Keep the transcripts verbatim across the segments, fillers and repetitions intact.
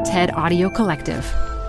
TED Audio Collective.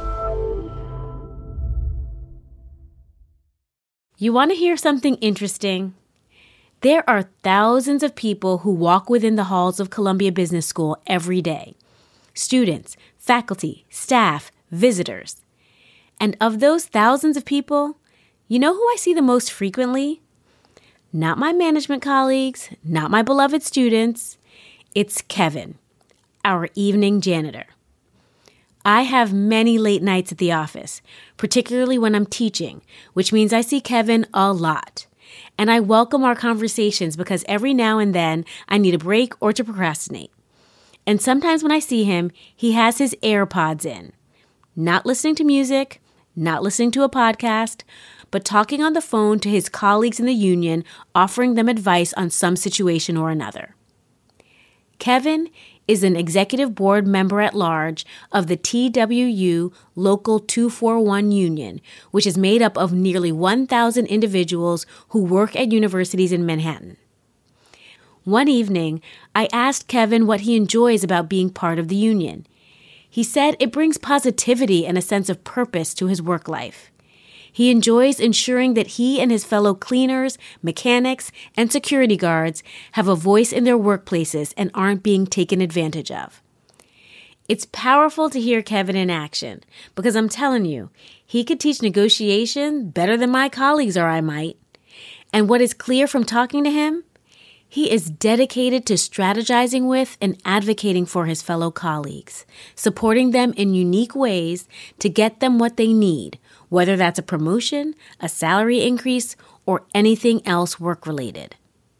You want to hear something interesting? There are thousands of people who walk within the halls of Columbia Business School every day. Students, faculty, staff, visitors. And of those thousands of people, you know who I see the most frequently? Not my management colleagues, not my beloved students. It's Kevin, our evening janitor. I have many late nights at the office, particularly when I'm teaching, which means I see Kevin a lot. And I welcome our conversations because every now and then I need a break or to procrastinate. And sometimes when I see him, he has his AirPods in, not listening to music, not listening to a podcast, but talking on the phone to his colleagues in the union, offering them advice on some situation or another. Kevin is an executive board member at large of the T W U Local two forty-one Union, which is made up of nearly one thousand individuals who work at universities in Manhattan. One evening, I asked Kevin what he enjoys about being part of the union. He said it brings positivity and a sense of purpose to his work life. He enjoys ensuring that he and his fellow cleaners, mechanics, and security guards have a voice in their workplaces and aren't being taken advantage of. It's powerful to hear Kevin in action because I'm telling you, he could teach negotiation better than my colleagues or I might. And what is clear from talking to him? He is dedicated to strategizing with and advocating for his fellow colleagues, supporting them in unique ways to get them what they need, whether that's a promotion, a salary increase, or anything else work-related.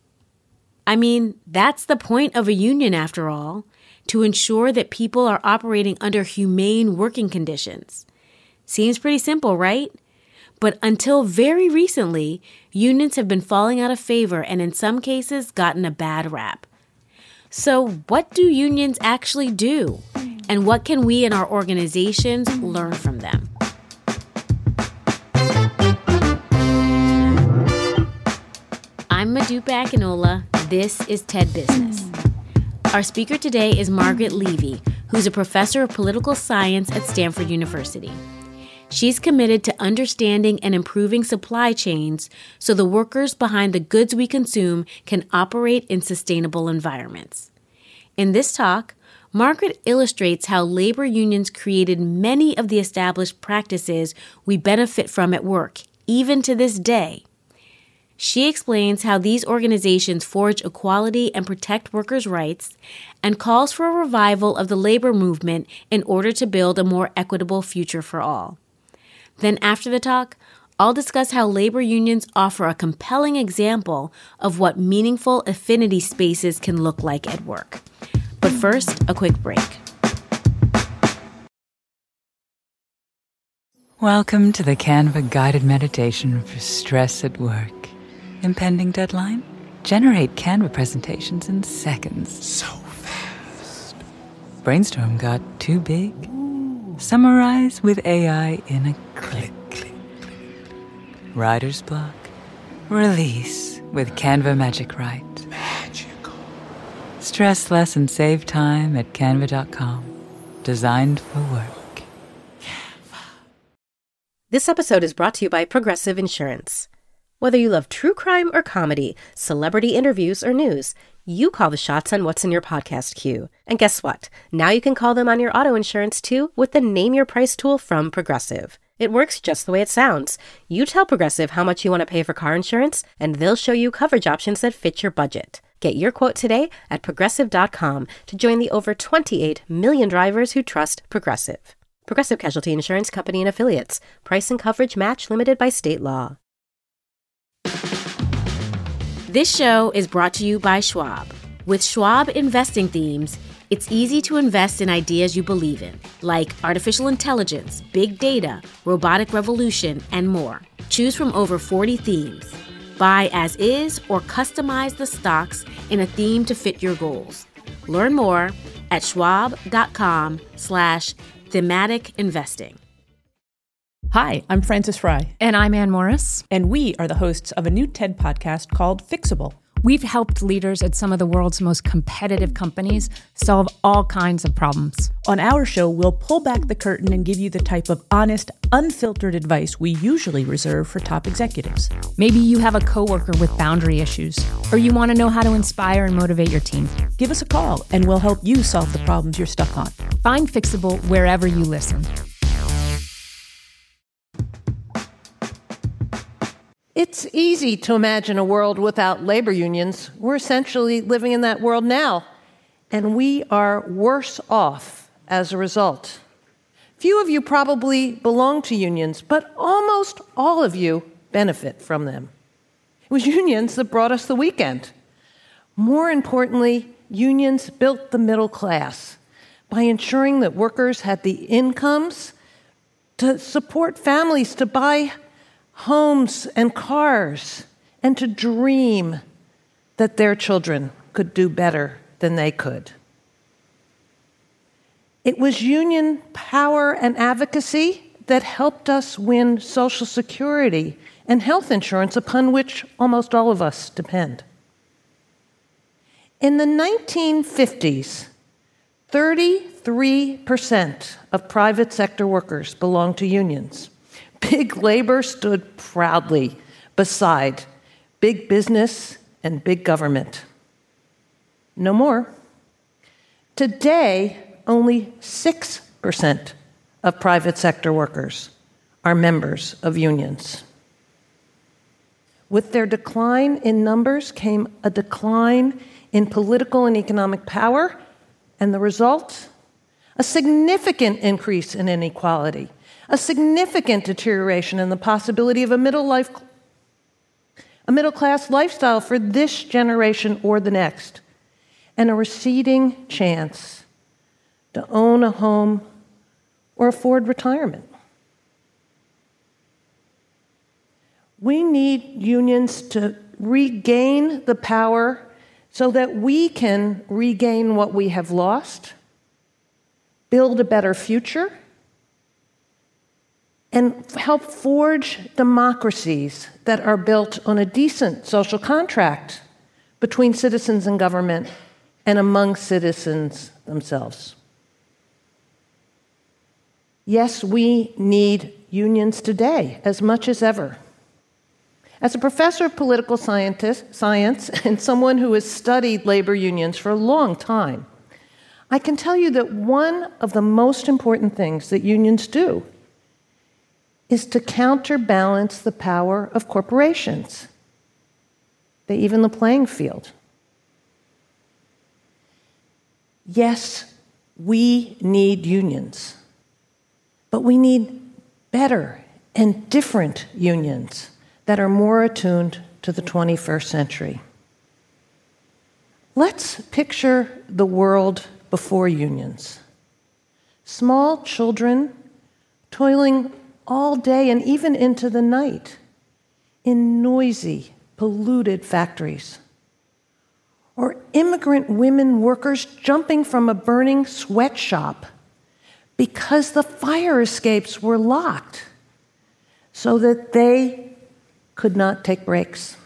I mean, that's the point of a union after all, to ensure that people are operating under humane working conditions. Seems pretty simple, right? But until very recently, unions have been falling out of favor and in some cases gotten a bad rap. So what do unions actually do? And what can we in our organizations learn from them? I'm Modupe Akinola. This is TED Business. Our speaker today is Margaret Levy, who's a professor of political science at Stanford University. She's committed to understanding and improving supply chains so the workers behind the goods we consume can operate in sustainable environments. In this talk, Margaret illustrates how labor unions created many of the established practices we benefit from at work, even to this day. She explains how these organizations forge equality and protect workers' rights, and calls for a revival of the labor movement in order to build a more equitable future for all. Then after the talk, I'll discuss how labor unions offer a compelling example of what meaningful affinity spaces can look like at work. But first, a quick break. Welcome to the Canva guided meditation for stress at work. Impending deadline? Generate Canva presentations in seconds. So fast. Brainstorm got too big? Summarize with A I in a click. Click, click. Writer's block? Release with Canva Magic Write. Magical. Stress less and save time at canva dot com. Designed for work. Canva. This episode is brought to you by Progressive Insurance. Whether you love true crime or comedy, celebrity interviews or news, you call the shots on what's in your podcast queue. And guess what? Now you can call them on your auto insurance too with the Name Your Price tool from Progressive. It works just the way it sounds. You tell Progressive how much you want to pay for car insurance, and they'll show you coverage options that fit your budget. Get your quote today at progressive dot com to join the over twenty-eight million drivers who trust Progressive. Progressive Casualty Insurance Company and Affiliates. Price and coverage match limited by state law. This show is brought to you by Schwab. With Schwab investing themes, it's easy to invest in ideas you believe in, like artificial intelligence, big data, robotic revolution, and more. Choose from over forty themes. Buy as is or customize the stocks in a theme to fit your goals. Learn more at schwab.com slash thematic investing. Hi, I'm Frances Fry. And I'm Ann Morris. And we are the hosts of a new TED podcast called Fixable. We've helped leaders at some of the world's most competitive companies solve all kinds of problems. On our show, we'll pull back the curtain and give you the type of honest, unfiltered advice we usually reserve for top executives. Maybe you have a coworker with boundary issues, or you want to know how to inspire and motivate your team. Give us a call, and we'll help you solve the problems you're stuck on. Find Fixable wherever you listen. It's easy to imagine a world without labor unions. We're essentially living in that world now, and we are worse off as a result. Few of you probably belong to unions, but almost all of you benefit from them. It was unions that brought us the weekend. More importantly, unions built the middle class by ensuring that workers had the incomes to support families, to buy homes and cars, and to dream that their children could do better than they could. It was union power and advocacy that helped us win Social Security and health insurance, upon which almost all of us depend. In the nineteen fifties, thirty-three percent of private sector workers belonged to unions. Big labor stood proudly beside big business and big government. No more. Today, only six percent of private sector workers are members of unions. With their decline in numbers came a decline in political and economic power, and the result? A significant increase in inequality, a significant deterioration in the possibility of a middle life, a middle-class lifestyle for this generation or the next, and a receding chance to own a home or afford retirement. We need unions to regain the power so that we can regain what we have lost, build a better future, and help forge democracies that are built on a decent social contract between citizens and government and among citizens themselves. Yes, we need unions today as much as ever. As a professor of political scientist, science and someone who has studied labor unions for a long time, I can tell you that one of the most important things that unions do is to counterbalance the power of corporations. They even the playing field. Yes, we need unions, but we need better and different unions that are more attuned to the twenty-first century. Let's picture the world before unions. Small children toiling all day and even into the night in noisy, polluted factories. Or immigrant women workers jumping from a burning sweatshop because the fire escapes were locked so that they could not take breaks.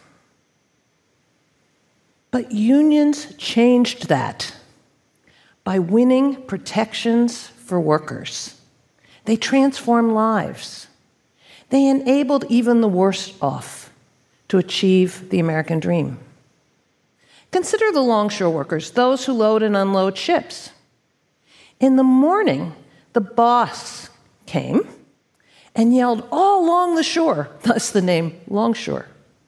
But unions changed that by winning protections for workers. They transformed lives. They enabled even the worst off to achieve the American dream. Consider the longshore workers, those who load and unload ships. In the morning, the boss came and yelled all along the shore, thus the name longshore.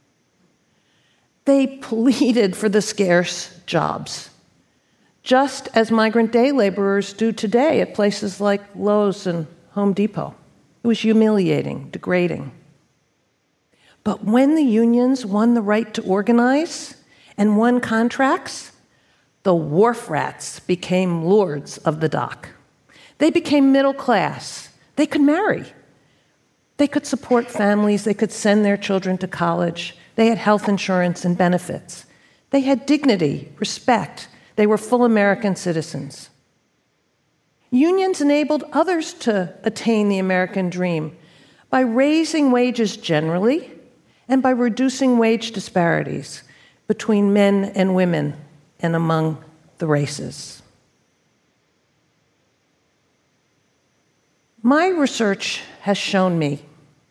They pleaded for the scarce jobs, just as migrant day laborers do today at places like Lowe's and Home Depot. It was humiliating, degrading. But when the unions won the right to organize and won contracts, the wharf rats became lords of the dock. They became middle class. They could marry. They could support families. They could send their children to college. They had health insurance and benefits. They had dignity, respect. They were full American citizens. Unions enabled others to attain the American dream by raising wages generally and by reducing wage disparities between men and women and among the races. My research has shown me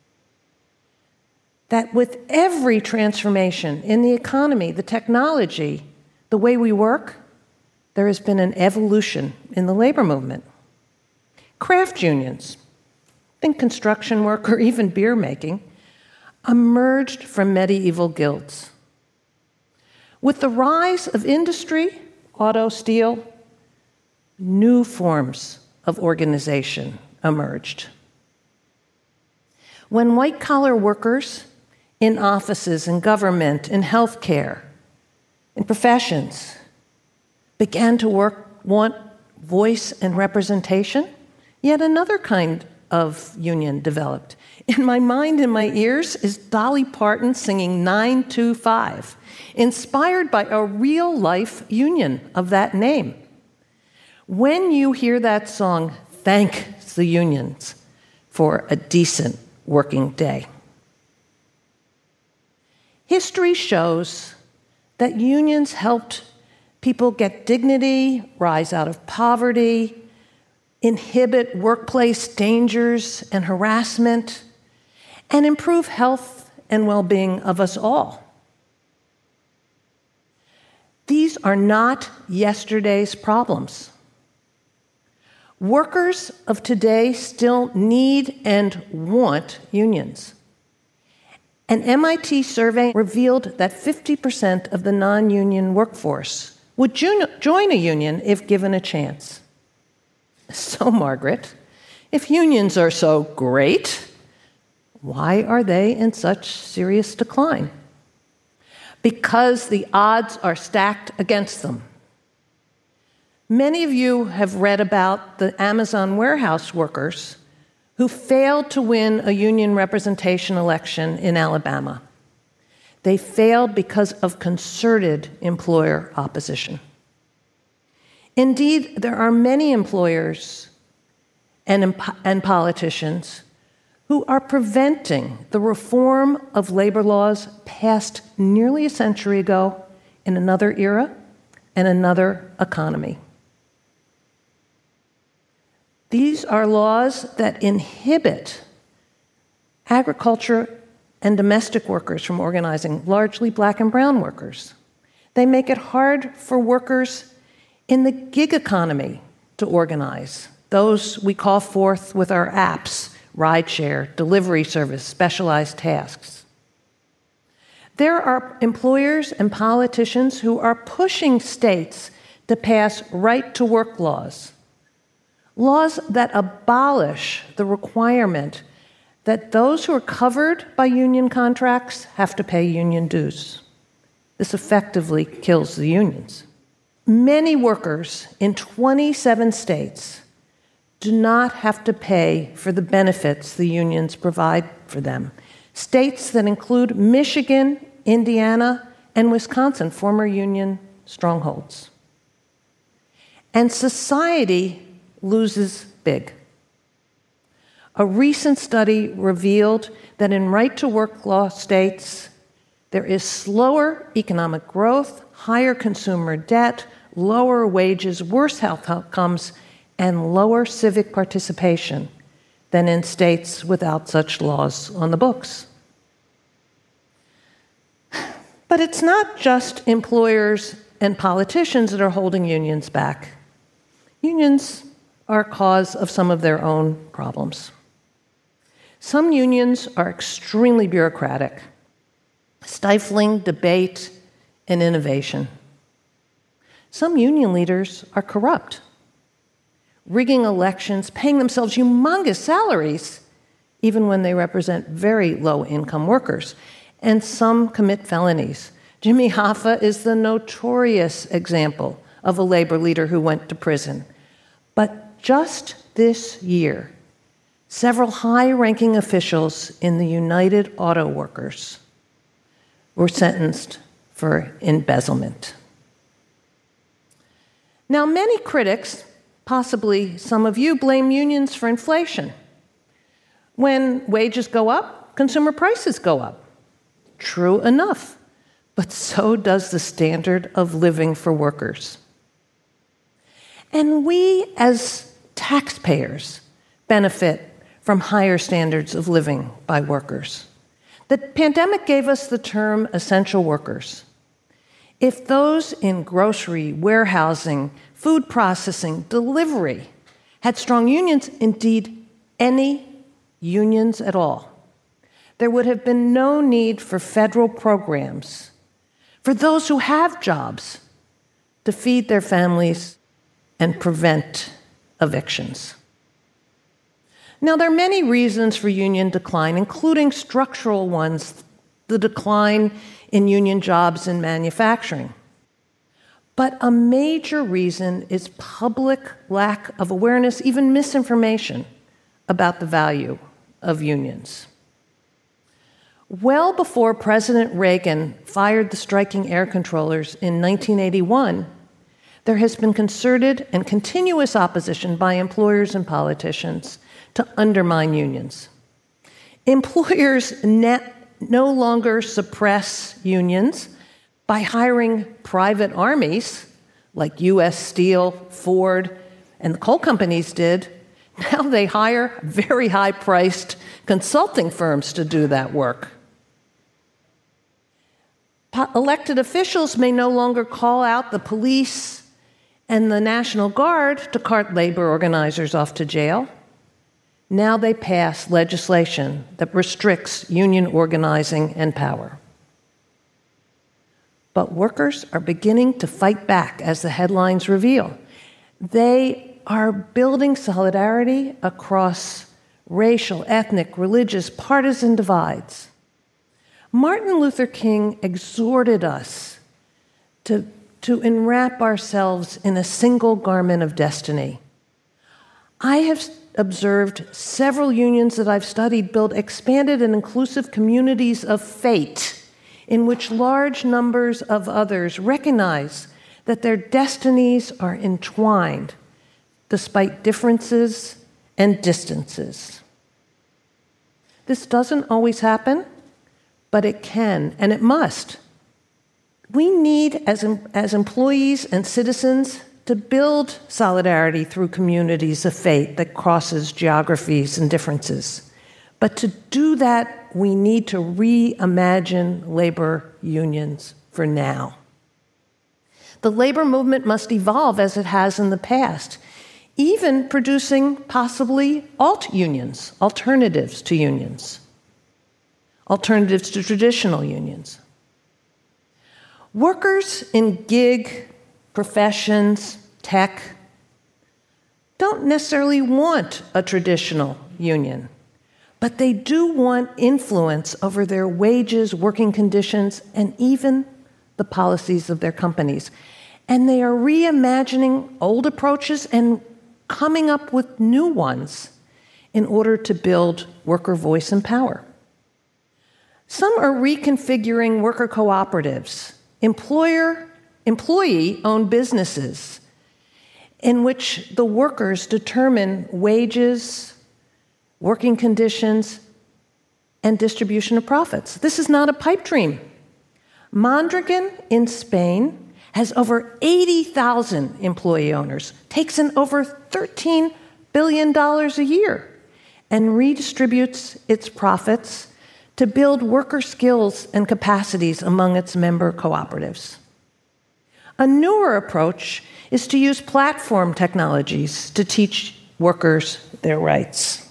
that with every transformation in the economy, the technology, the way we work, there has been an evolution in the labor movement. Craft unions, think construction work or even beer making, emerged from medieval guilds. With the rise of industry, auto, steel, new forms of organization emerged. When white-collar workers in offices, in government, in healthcare, in professions began to work, want voice and representation, yet another kind of union developed. In my mind, in my ears, is Dolly Parton singing nine two five, inspired by a real-life union of that name. When you hear that song, thank the unions for a decent working day. History shows that unions helped people get dignity, rise out of poverty, inhibit workplace dangers and harassment, and improve health and well-being of us all. These are not yesterday's problems. Workers of today still need and want unions. An M I T survey revealed that fifty percent of the non-union workforce would join a union if given a chance. So, Margaret, if unions are so great, why are they in such serious decline? Because the odds are stacked against them. Many of you have read about the Amazon warehouse workers who failed to win a union representation election in Alabama. They failed because of concerted employer opposition. Indeed, there are many employers and, and politicians who are preventing the reform of labor laws passed nearly a century ago in another era and another economy. These are laws that inhibit agriculture and domestic workers from organizing, largely black and brown workers. They make it hard for workers in the gig economy to organize, those we call forth with our apps, rideshare, delivery service, specialized tasks. There are employers and politicians who are pushing states to pass right-to-work laws, laws that abolish the requirement that those who are covered by union contracts have to pay union dues. This effectively kills the unions. Many workers in twenty-seven states do not have to pay for the benefits the unions provide for them. States that include Michigan, Indiana, and Wisconsin, former union strongholds. And society loses big. A recent study revealed that in right-to-work law states, there is slower economic growth, higher consumer debt, lower wages, worse health outcomes, and lower civic participation than in states without such laws on the books. But it's not just employers and politicians that are holding unions back. Unions are a cause of some of their own problems. Some unions are extremely bureaucratic, stifling debate and innovation. Some union leaders are corrupt, rigging elections, paying themselves humongous salaries, even when they represent very low-income workers. And some commit felonies. Jimmy Hoffa is the notorious example of a labor leader who went to prison. But just this year, several high-ranking officials in the United Auto Workers were sentenced for embezzlement. Now, many critics, possibly some of you, blame unions for inflation. When wages go up, consumer prices go up. True enough. but so does the standard of living for workers. And we, as taxpayers, benefit from higher standards of living by workers. The pandemic gave us the term essential workers. If those in grocery, warehousing, food processing, delivery had strong unions, indeed any unions at all, there would have been no need for federal programs for those who have jobs to feed their families and prevent evictions. Now, there are many reasons for union decline, including structural ones, the decline in union jobs in manufacturing. But a major reason is public lack of awareness, even misinformation, about the value of unions. Well before President Reagan fired the striking air controllers in nineteen eighty-one, there has been concerted and continuous opposition by employers and politicians to undermine unions. Employers net no longer suppress unions by hiring private armies, like U S Steel, Ford, and the coal companies did. Now they hire very high-priced consulting firms to do that work. Po- elected officials may no longer call out the police and the National Guard to cart labor organizers off to jail. Now they pass legislation that restricts union organizing and power. But workers are beginning to fight back, as the headlines reveal. They are building solidarity across racial, ethnic, religious, partisan divides. Martin Luther King exhorted us to, to enwrap ourselves in a single garment of destiny. I have observed several unions that I've studied build expanded and inclusive communities of fate in which large numbers of others recognize that their destinies are entwined despite differences and distances. This doesn't always happen, but it can, and it must. We need, as, as employees and citizens, to build solidarity through communities of faith that crosses geographies and differences. But to do that, we need to reimagine labor unions for now. The labor movement must evolve as it has in the past, even producing possibly alt unions, alternatives to unions, alternatives to traditional unions. Workers in gig professions, tech, don't necessarily want a traditional union, but they do want influence over their wages, working conditions, and even the policies of their companies. And they are reimagining old approaches and coming up with new ones in order to build worker voice and power. Some are reconfiguring worker cooperatives, employer employee-owned businesses in which the workers determine wages, working conditions, and distribution of profits. This is not a pipe dream. Mondragon in Spain has over eighty thousand employee owners, takes in over thirteen billion dollars a year, and redistributes its profits to build worker skills and capacities among its member cooperatives. A newer approach is to use platform technologies to teach workers their rights.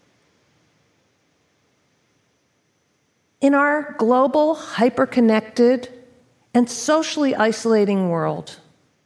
In our global, hyper-connected, and socially isolating world,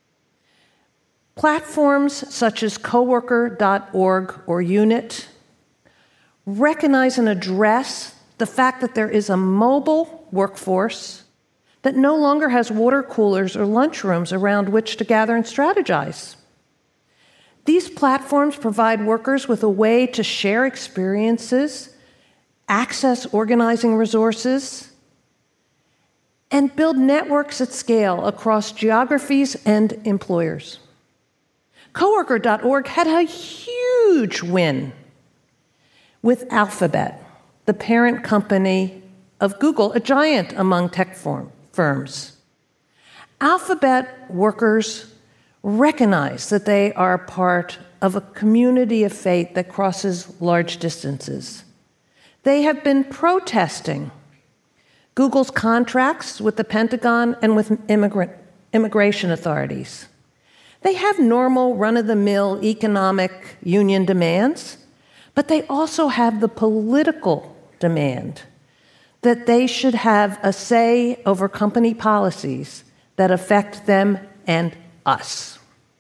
platforms such as coworker dot org or UNIT recognize and address the fact that there is a mobile workforce that no longer has water coolers or lunchrooms around which to gather and strategize. These platforms provide workers with a way to share experiences, access organizing resources, and build networks at scale across geographies and employers. coworker dot org had a huge win with Alphabet, the parent company of Google, a giant among tech form, firms. Alphabet workers recognize that they are part of a community of faith that crosses large distances. They have been protesting Google's contracts with the Pentagon and with immigrant, immigration authorities. They have normal, run-of-the-mill economic union demands, but they also have the political demand that they should have a say over company policies that affect them and us.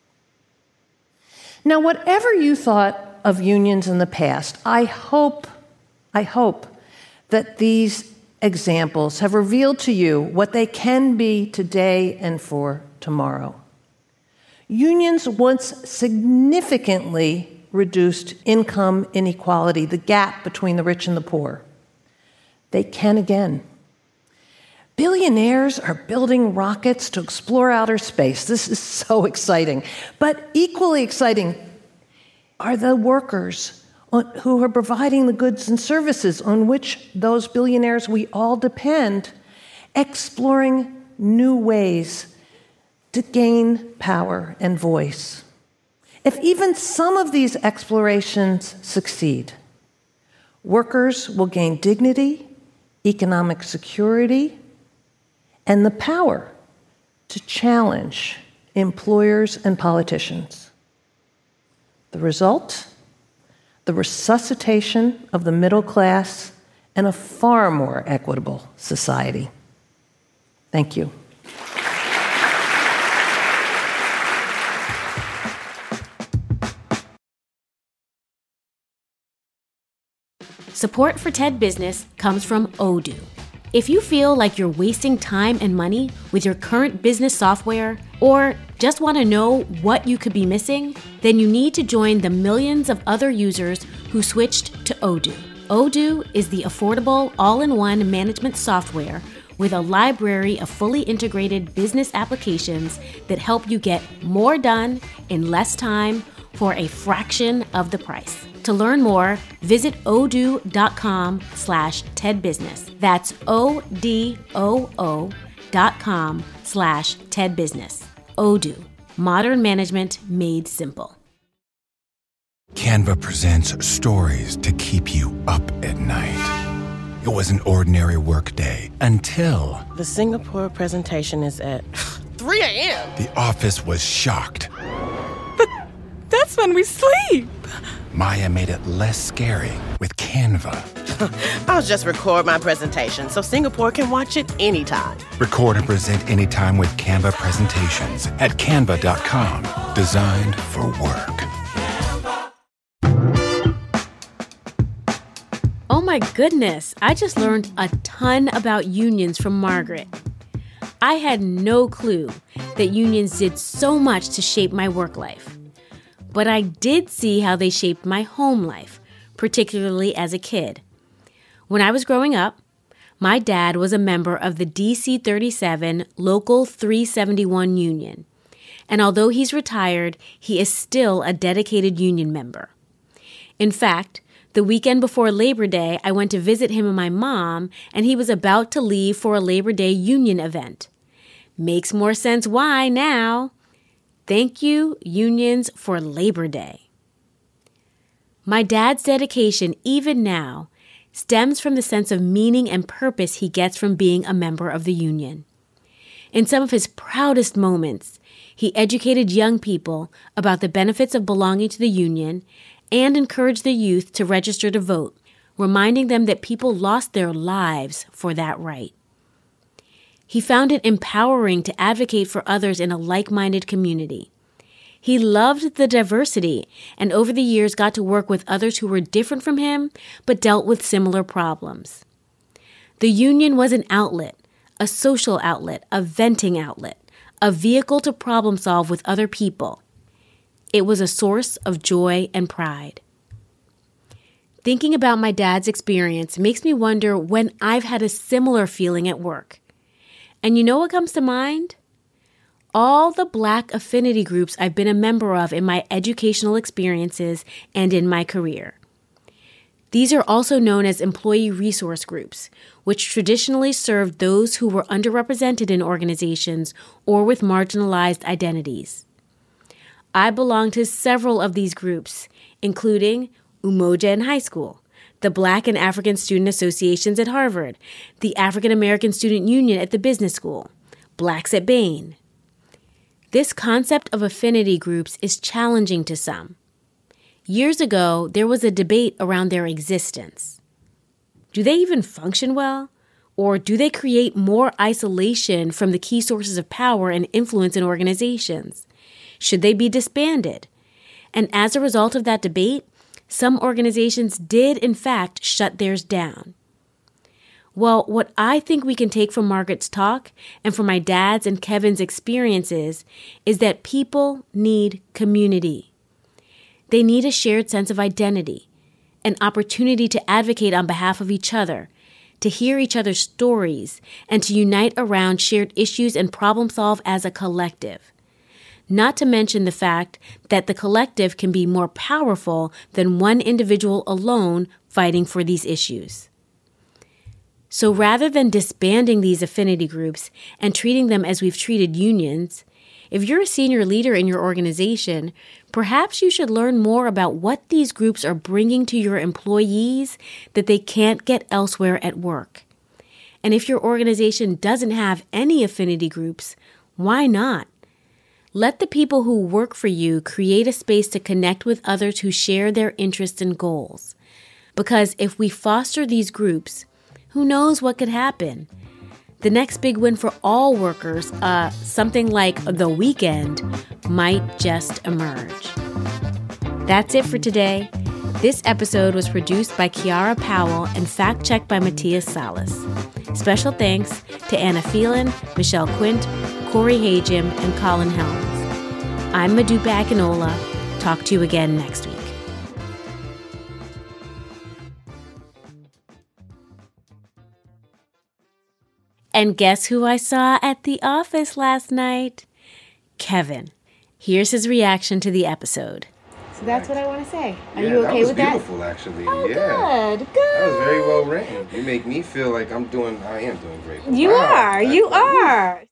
Now, whatever you thought of unions in the past, I hope, I hope that these examples have revealed to you what they can be today and for tomorrow. Unions once significantly reduced income inequality, the gap between the rich and the poor. They can again. Billionaires are building rockets to explore outer space. This is so exciting. But equally exciting are the workers who are providing the goods and services on which those billionaires we all depend, exploring new ways to gain power and voice. If even some of these explorations succeed, workers will gain dignity, economic security, and the power to challenge employers and politicians. The result? The resuscitation of the middle class and a far more equitable society. Thank you. Support for TED Business comes from Odoo. If you feel like you're wasting time and money with your current business software, or just want to know what you could be missing, then you need to join the millions of other users who switched to Odoo. Odoo is the affordable, all-in-one management software with a library of fully integrated business applications that help you get more done in less time for a fraction of the price. To learn more, visit odoo.com slash TEDbusiness. That's O-D-O-O dot com slash TEDbusiness. Odoo, modern management made simple. Canva presents stories to keep you up at night. It was an ordinary work day until... The Singapore presentation is at three a.m. The office was shocked. But that's when we sleep. Maya made it less scary with Canva. I'll just record my presentation so Singapore can watch it anytime. Record and present anytime with Canva presentations at canva dot com. Designed for work. Oh my goodness, I just learned a ton about unions from Margaret. I had no clue that unions did so much to shape my work life. But I did see how they shaped my home life, particularly as a kid. When I was growing up, my dad was a member of the D C thirty-seven Local three seventy-one Union. And although he's retired, he is still a dedicated union member. In fact, the weekend before Labor Day, I went to visit him and my mom, and he was about to leave for a Labor Day union event. Makes more sense why now. Thank you, unions, for Labor Day. My dad's dedication, even now, stems from the sense of meaning and purpose he gets from being a member of the union. In some of his proudest moments, he educated young people about the benefits of belonging to the union and encouraged the youth to register to vote, reminding them that people lost their lives for that right. He found it empowering to advocate for others in a like-minded community. He loved the diversity and over the years got to work with others who were different from him but dealt with similar problems. The union was an outlet, a social outlet, a venting outlet, a vehicle to problem solve with other people. It was a source of joy and pride. Thinking about my dad's experience makes me wonder when I've had a similar feeling at work. And you know what comes to mind? All the Black affinity groups I've been a member of in my educational experiences and in my career. These are also known as employee resource groups, which traditionally served those who were underrepresented in organizations or with marginalized identities. I belong to several of these groups, including Umoja in high school, the Black and African Student Associations at Harvard, the African American Student Union at the Business School, Blacks at Bain. This concept of affinity groups is challenging to some. Years ago, there was a debate around their existence. Do they even function well? Or do they create more isolation from the key sources of power and influence in organizations? Should they be disbanded? And as a result of that debate, some organizations did, in fact, shut theirs down. Well, what I think we can take from Margaret's talk and from my dad's and Kevin's experiences is that people need community. They need a shared sense of identity, an opportunity to advocate on behalf of each other, to hear each other's stories, and to unite around shared issues and problem solve as a collective. Not to mention the fact that the collective can be more powerful than one individual alone fighting for these issues. So rather than disbanding these affinity groups and treating them as we've treated unions, if you're a senior leader in your organization, perhaps you should learn more about what these groups are bringing to your employees that they can't get elsewhere at work. And if your organization doesn't have any affinity groups, why not? Let the people who work for you create a space to connect with others who share their interests and goals. Because if we foster these groups, who knows what could happen? The next big win for all workers, uh, something like the weekend, might just emerge. That's it for today. This episode was produced by Kiara Powell and fact-checked by Matthias Salas. Special thanks to Anna Phelan, Michelle Quint, Corey Hajim, and Colin Helms. I'm Modupe Akinola. Talk to you again next week. And guess who I saw at the office last night? Kevin. Here's his reaction to the episode. So that's what I want to say. Are yeah, you okay with that? That was beautiful, actually. Oh, yeah. good, good. That was very well written. You make me feel like I'm doing, I am doing great. You wow. are, you I, are.